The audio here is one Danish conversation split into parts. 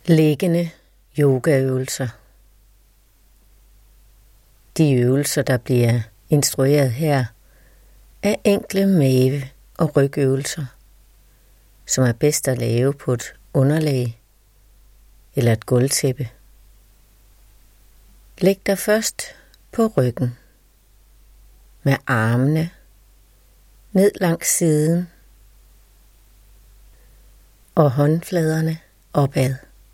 Liggende yogaøvelser. De øvelser, der bliver instrueret her, er enkle mave- og rygøvelser, som er bedst at lave på et underlag eller et gulvtæppe. Læg dig først på ryggen med armene ned langs siden og håndfladerne opad.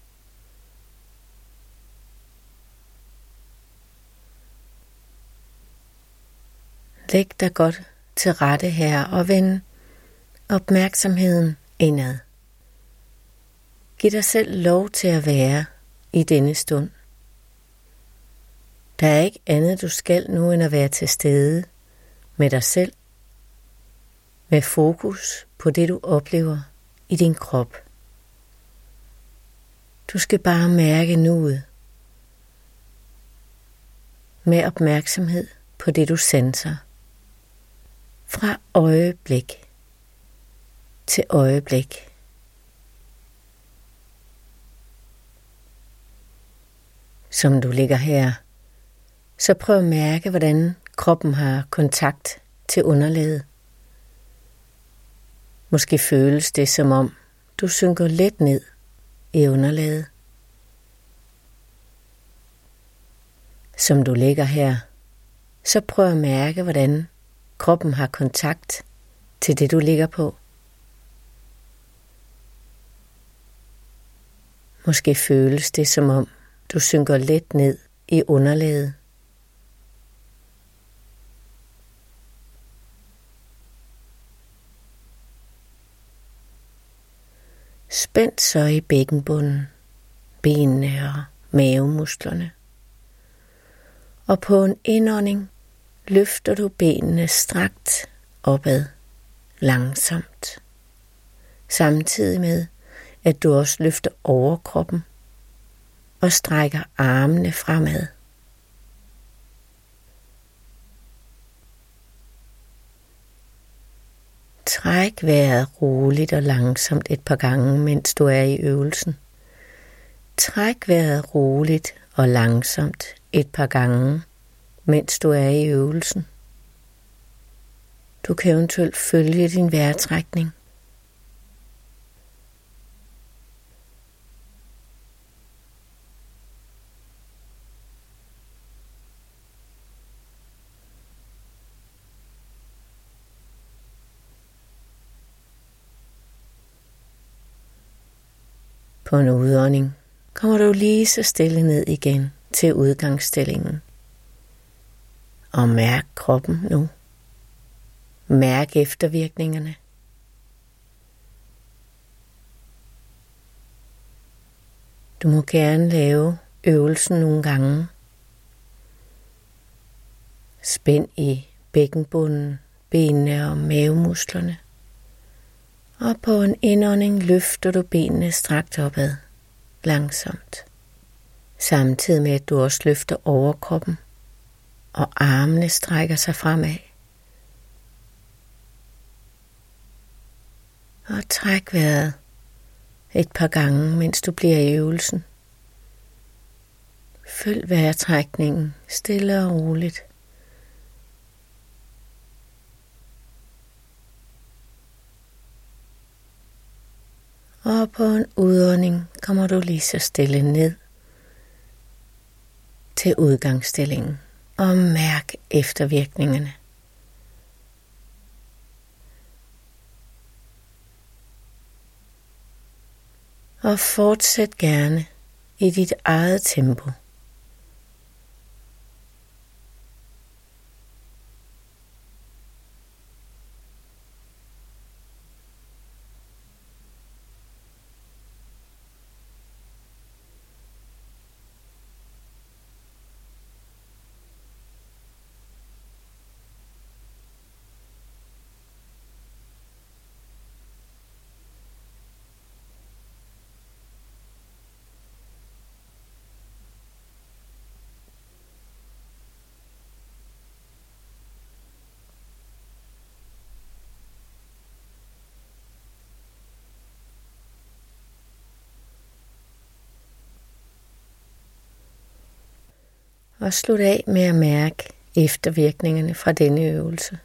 Læg dig godt til rette her og vend opmærksomheden indad. Giv dig selv lov til at være i denne stund. Der er ikke andet du skal nu end at være til stede med dig selv, med fokus på det du oplever i din krop. Du skal bare mærke nuet med opmærksomhed på det du sanser. Fra øjeblik til øjeblik. Som du ligger her, så prøv at mærke, hvordan kroppen har kontakt til underlaget. Måske føles det som om, du synker let ned i underlaget. Som du ligger her, så prøv at mærke, hvordan kroppen har kontakt til det, du ligger på. Måske føles det som om, du synker let ned i underlaget. Spænd så i bækkenbunden, benene og mavemusklerne. Og på en indånding løfter du benene strakt opad, langsomt. Samtidig med, at du også løfter overkroppen og strækker armene fremad. Træk vejret roligt og langsomt et par gange, mens du er i øvelsen. Træk vejret roligt og langsomt et par gange, mens du er i øvelsen. Du kan eventuelt følge din vejrtrækning. På en udånding kommer du lige så stille ned igen til udgangsstillingen. Og mærk kroppen nu. Mærk eftervirkningerne. Du må gerne lave øvelsen nogle gange. Spænd i bækkenbunden, benene og mavemusklerne. Og på en indånding løfter du benene strakt opad, langsomt. Samtidig med at du også løfter overkroppen, og armene strækker sig fremad. Og træk vejret et par gange, mens du bliver i øvelsen. Følg vejrtrækningen stille og roligt. Og på en udånding kommer du lige så stille ned til udgangsstillingen og mærk eftervirkningerne. Og fortsæt gerne i dit eget tempo. Og slut af med at mærke eftervirkningerne fra denne øvelse.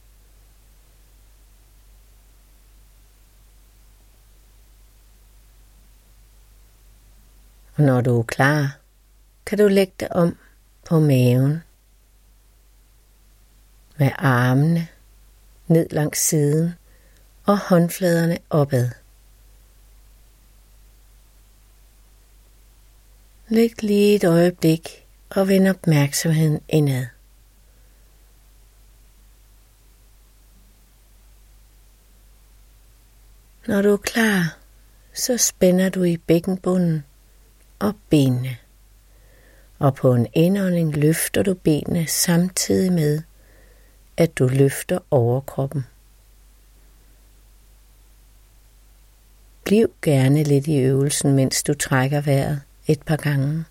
Og når du er klar, kan du lægge dig om på maven med armene ned langs siden og håndfladerne opad. Læg lige et øjeblik og vend opmærksomheden indad. Når du er klar, så spænder du i bækkenbunden og benene. Og på en indånding løfter du benene samtidig med, at du løfter overkroppen. Bliv gerne lidt i øvelsen, mens du trækker vejret et par gange.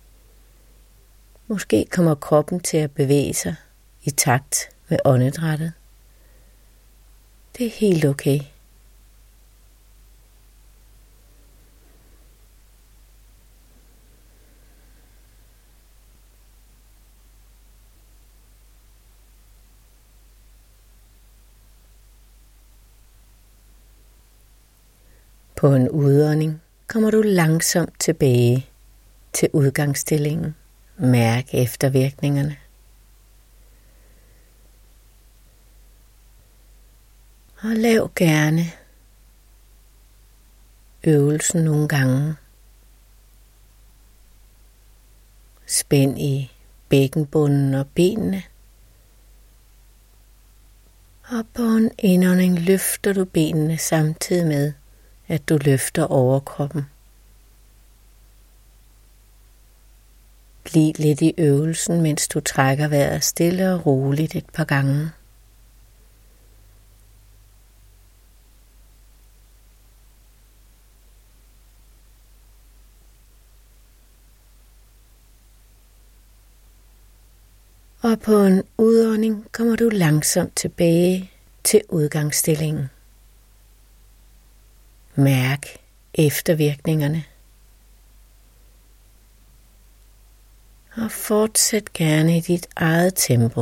Måske kommer kroppen til at bevæge sig i takt med åndedrættet. Det er helt okay. På en udånding kommer du langsomt tilbage til udgangsstillingen. Mærk eftervirkningerne. Og lav gerne øvelsen nogle gange. Spænd i bækkenbunden og benene. Og på en indånding løfter du benene samtidig med, at du løfter overkroppen. Bliv lidt i øvelsen, mens du trækker vejret stille og roligt et par gange. Og på en udånding kommer du langsomt tilbage til udgangsstillingen. Mærk eftervirkningerne. Og fortsæt gerne i dit eget tempo.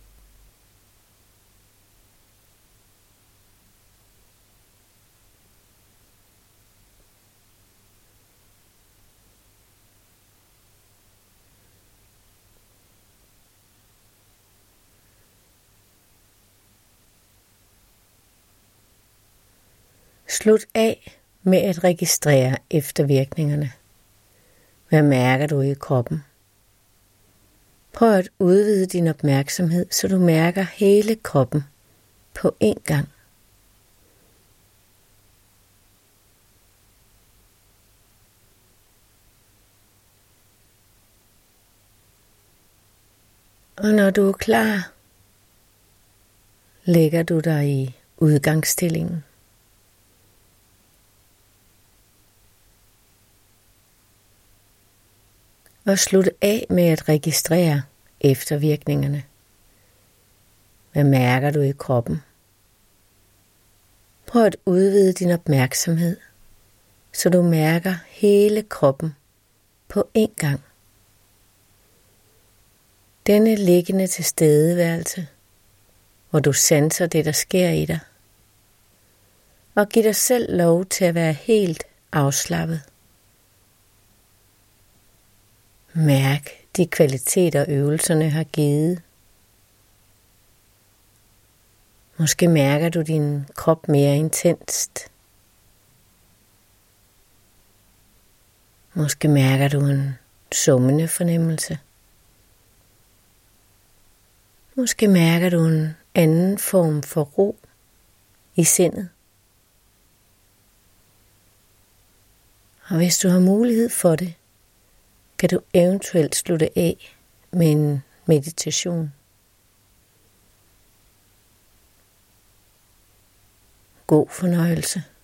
Slut af med at registrere eftervirkningerne. Hvad mærker du i kroppen? Prøv at udvide din opmærksomhed, så du mærker hele kroppen på én gang. Og når du er klar, lægger du dig i udgangsstillingen. Og slut af med at registrere eftervirkningerne. Hvad mærker du i kroppen? Prøv at udvide din opmærksomhed, så du mærker hele kroppen på én gang. Denne liggende tilstedeværelse, hvor du sanser det, der sker i dig, og giv dig selv lov til at være helt afslappet. Mærk de kvaliteter, øvelserne har givet. Måske mærker du din krop mere intenst. Måske mærker du en summende fornemmelse. Måske mærker du en anden form for ro i sindet. Og hvis du har mulighed for det, kan du eventuelt slutte af med en meditation. God fornøjelse.